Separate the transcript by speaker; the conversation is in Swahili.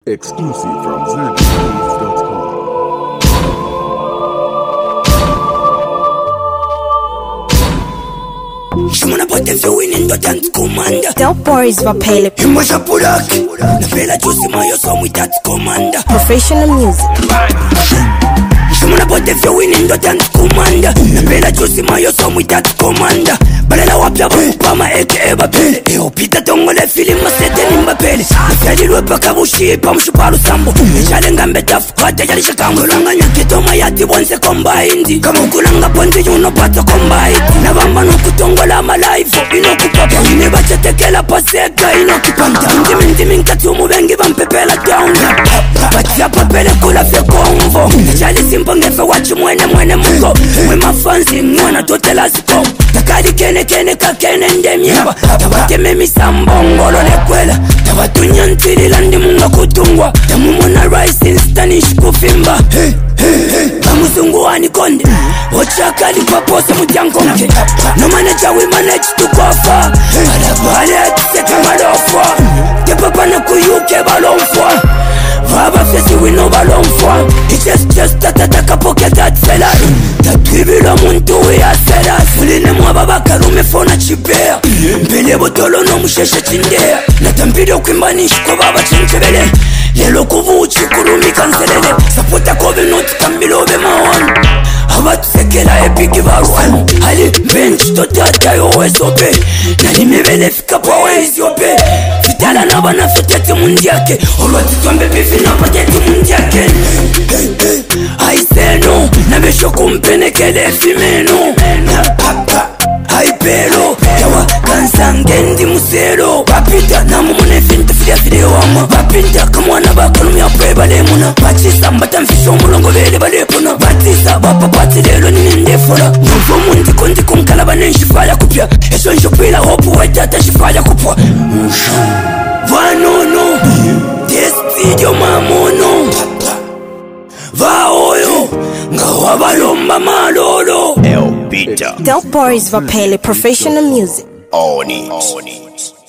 Speaker 1: Exclusive from ZenBeats.com.
Speaker 2: Shimona pote viewing in the dance commander.
Speaker 3: Del Boris Vapele.
Speaker 2: Imasha Pulaki. Na pela juicy mayo so with that commander.
Speaker 3: Professional music.
Speaker 2: Shimona pote viewing in the dance commander. Na pela juicy mayo so with that commander. Balela wapya bakupama aka Bapele. Eopita tongole film masete nimba pele. Nafyali lwepa kabushi pa mshupalu sambo. Echale ngambe tafu kwate jalisha kango. Ranganya kitoma yati bonse komba indi. Kamukulanga ponzi yuno pato komba iti. Nabamba nukutongola malaifu inokupapa. Inebacha tekela paseka inokipanta. Ndimi nkati umubengi bampepela down. Batia papele kula fye konvo. Echale simpo ngefe wachi mwene mungo. Mwe mafansi ngwana totela ziko. Takadi kene kakene ndemyeba. Tabateme misambongolo lekwela. Tabatunya ntirila ndi munga kutungwa. Tamumona rice instanish kufimba. Bamusungu wani konde. Ochaka li papose mutiankonke. No manager we manage to cover. Alabale atiseka malofwa. Tepapa na kuyuke balomfwa. Vaba fesi we no balomfwa. It's just tataka pocket that fella. Tatwibila muntu we aselas. Muline mwababa karume fona chibea. Mbele botolo no musheshe chindea. Natambide ukimbanishi kwa baba chinchebele. Lelo kuvuchi kurumi kanselele. Sapota kobe noti kambilobe mawan. Abatu sekela epiki barwan. Ali bench to tata yo wesope. Nali mebele fika pa wezope. Fitala naba na fiteti mundiake. Olwati tombe bifi na pateti mundiake. Aiseno nabesho kumpenekele fimeno. Haipelo yawa kansangendi musero. Bapita namumune finta filia wama. Bapinta kamwana bakalumya pweba lemuna. Bachisa mbata mfisho mulongo vele balepuna. Batisa bapa pati lelo ninindefuna. Mvuo mundi kondi kumkala bane shifaya kupya. Esho njopila hopu wajata shifaya kupwa. Vanono this video mamono. Vaoyo ngawa balomba malolo.
Speaker 3: Del Boris Vapele. Professional music.
Speaker 4: Own it.